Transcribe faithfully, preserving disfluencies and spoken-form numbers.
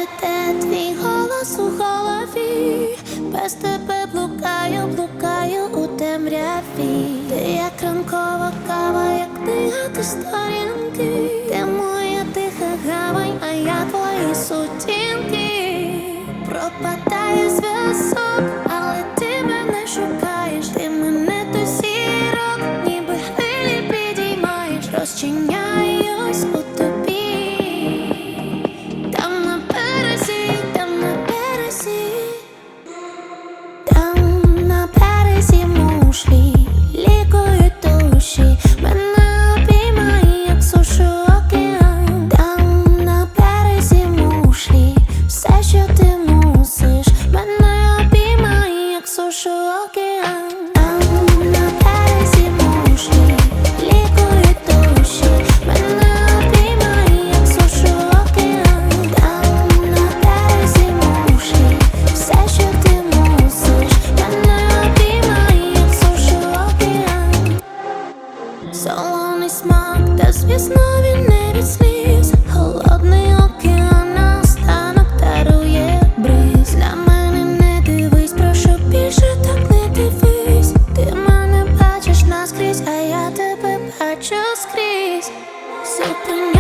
плете твій голос у голові, без тебе блукаю, блукаю у темряві. Ти як ранкова кава, як книга, ти сторінки. Ти моя тиха гавань, а я твої сутінки. Пропадає зв'язок, але ти мене шукаєш. Ти мене до зірок, ніби хвилі підіймаєш. Розчиняюсь у тобі. Там на березі, там на березі, там на березі мушлі лікують душі. Мене обіймає, як сушу океан. Там на березі мушлі, все, що ти мусиш. Мене обіймає, як сушу океан. Там на березі мушлі лікують душі. Мене обіймає, як сушу океан. Там на березі мушлі, все, що ти мусиш. Мене обіймає, як сушу океан. Солоний смак, та звісно він не від сліз. Холодний океан наостанок дарує бриз. На мене не дивись, прошу більше так не дивись. Ти мене бачиш наскрізь, а я тебе бачу скрізь. Зупини